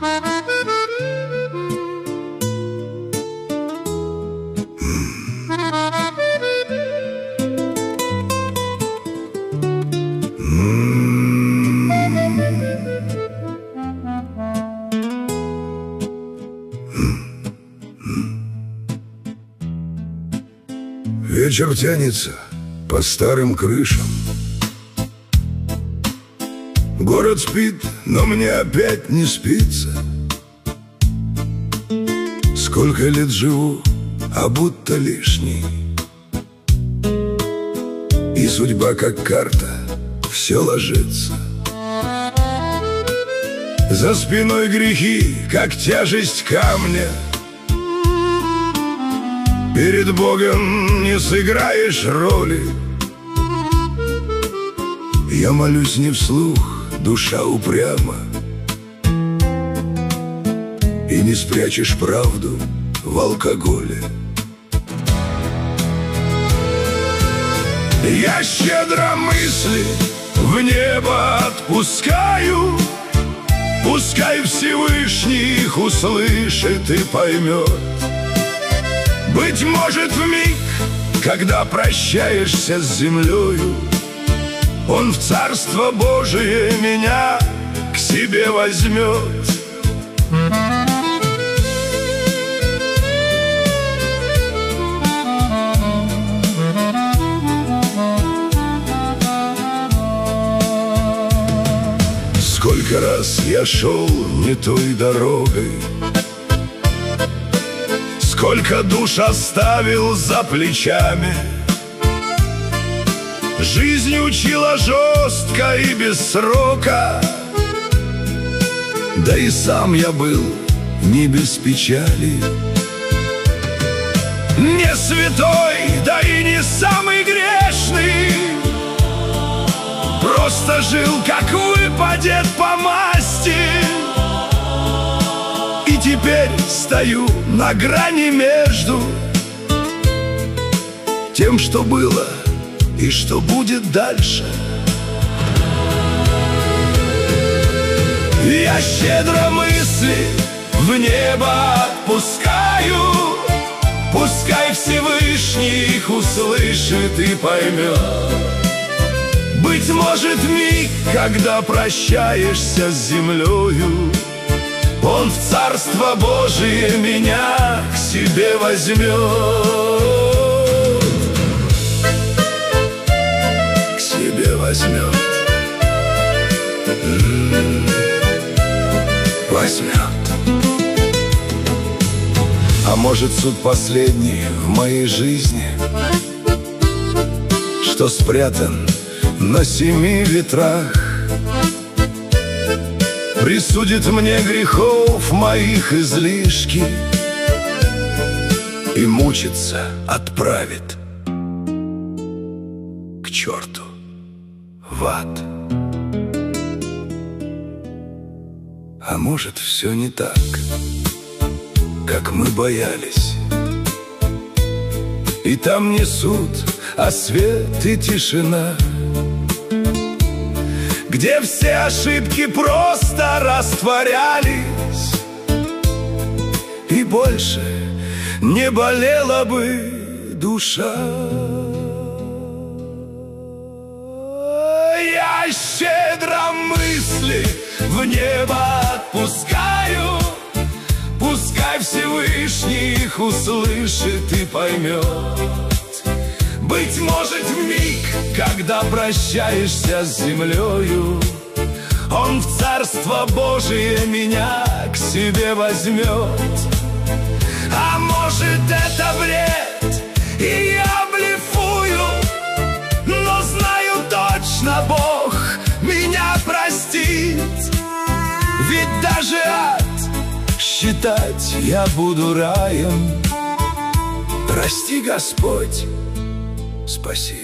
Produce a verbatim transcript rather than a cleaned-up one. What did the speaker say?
Вечер тянется по старым крышам. Город спит, но мне опять не спится. Сколько лет живу, а будто лишний. И судьба, как карта, все ложится. За спиной грехи, как тяжесть камня. Перед Богом не сыграешь роли. Я молюсь не вслух, душа упряма. И не спрячешь правду в алкоголе. Я щедро мысли в небо отпускаю. Пускай Всевышний их услышит и поймет. Быть может, в миг, когда прощаешься с землею, Он в Царство Божие меня к себе возьмет. Сколько раз я шел не той дорогой, сколько душ оставил за плечами. Жизнь учила жестко и без срока, да и сам я был не без печали. Не святой, да и не самый грешный, просто жил, как выпадет по масти. И теперь стою на грани между тем, что было и что будет дальше. Я щедро мысли в небо отпускаю. Пускай Всевышний их услышит и поймет. Быть может, миг, когда прощаешься с землею, Он в Царство Божие меня к себе возьмет. К себе возьмет. Возьмет. А может, суд последний в моей жизни, что спрятан на семи ветрах, присудит мне грехов моих излишки и мучиться отправит к черту в ад. А может, все не так, как мы боялись. И там не суд, а свет и тишина, где все ошибки просто растворялись, и больше не болела бы душа. Я щедро мысли в небо отпускаю. Пускай Всевышний их услышит и поймет. Быть может, в миг, когда прощаешься с землею, Он в Царство Божие меня к себе возьмет. А может, это бред, и я блефую, но знаю точно, Бог меня простит. Ведь даже ад считать я буду раем. Прости, Господь, спаси.